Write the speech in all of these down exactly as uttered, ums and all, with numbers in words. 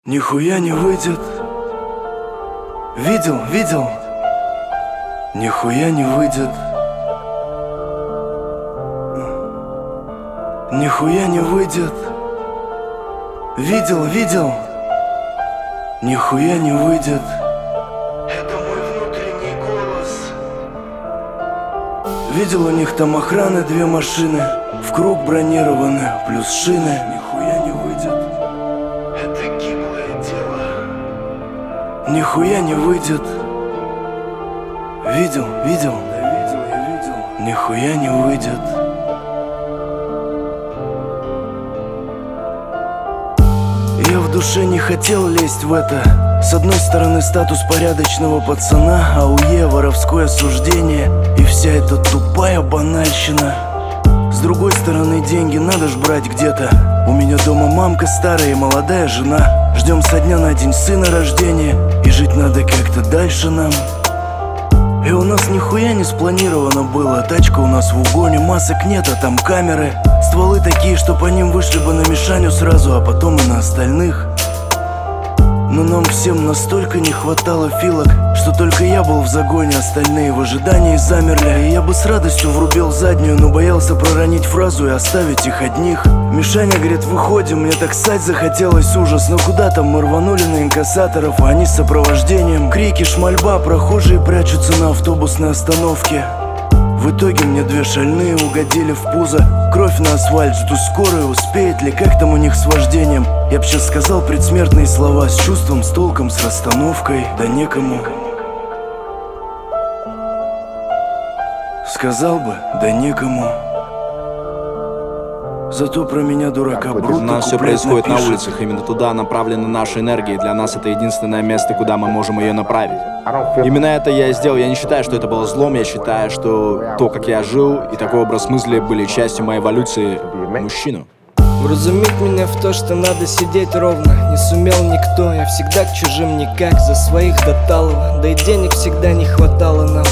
Нихуя не выйдет. Видел, видел. Нихуя не выйдет. Нихуя не выйдет. Видел, видел. Нихуя не выйдет. Это мой внутренний голос. Видел, у них там охраны две машины, в круг бронированы, плюс шины. Нихуя не выйдет. Это гиблое дело. Нихуя не выйдет. Видел, видел. Да видел, я видел. Нихуя не выйдет. Я в душе не хотел лезть в это. С одной стороны статус порядочного пацана, а у Е воровское осуждение и вся эта тупая банальщина. С другой стороны деньги надо ж брать где-то. У меня дома мамка старая и молодая жена. Ждем со дня на день сына рождения, и жить надо как-то дальше нам. И у нас нихуя не спланировано было. Тачка у нас в угоне, масок нет, а там камеры. Стволы такие, что по ним вышли бы на Мишаню сразу, а потом и на остальных. Но нам всем настолько не хватало филок, что только я был в загоне, остальные в ожидании замерли. И я бы с радостью врубил заднюю, но боялся проронить фразу и оставить их одних. Мишаня говорит, выходим, мне так ссать захотелось, ужас. Но куда там, мы рванули на инкассаторов, а они с сопровождением. Крики, шмальба, прохожие прячутся на автобусной остановке. В итоге мне две шальные угодили в пузо. Кровь на асфальт, жду скорую, успеет ли, как там у них с вождением. Я б сейчас сказал предсмертные слова, с чувством, с толком, с расстановкой. Да некому. Сказал бы, да некому. Зато про меня, дурака, Хоть Брутто у нас все происходит напишет. на улицах, именно туда направлена наша энергия. Для нас это единственное место, куда мы можем ее направить. Именно это я и сделал. Я не считаю, что это было злом. Я считаю, что то, как я жил, и такой образ мысли были частью моей эволюции мужчину. Вразумить меня в то, что надо сидеть ровно, не сумел никто. Я всегда к чужим никак, за своих до талого. Да и денег всегда не хватало нам.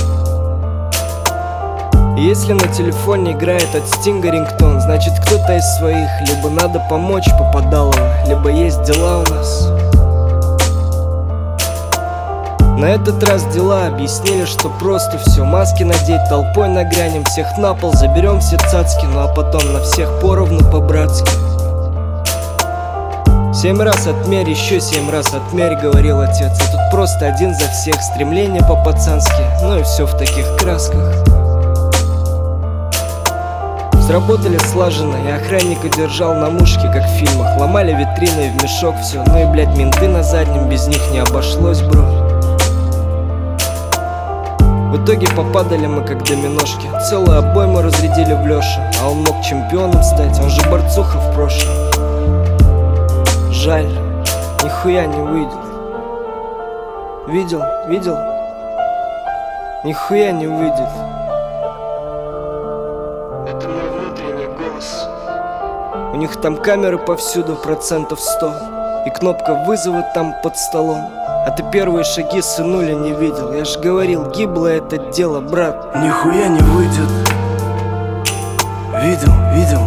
И если на телефоне играет от Стинга рингтон, значит кто-то из своих. Либо надо помочь попадалово, либо есть дела у нас. На этот раз дела объяснили, что просто все. Маски надеть, толпой нагрянем, всех на пол, заберем все цацки. Ну а потом на всех поровну по-братски. Семь раз отмерь, еще семь раз отмерь, говорил отец. И тут просто один за всех, стремление по-пацански. Ну и все в таких красках. Сработали слаженно, и охранника держал на мушке, как в фильмах. Ломали витрины в мешок все. Ну и, блядь, менты на заднем, без них не обошлось, бро. В итоге попадали мы как доминошки. Целую обойму разрядили в Лёшу. А он мог чемпионом стать, он же борцуха в прошлом. Жаль, нихуя не выйдет. Видел, видел? Нихуя не выйдет. Это мой внутренний голос. У них там камеры повсюду, процентов сто. И кнопка вызова там под столом. А ты первые шаги сынуля не видел. Я ж говорил, гиблое это дело, брат. Нихуя не выйдет. Видел, видел.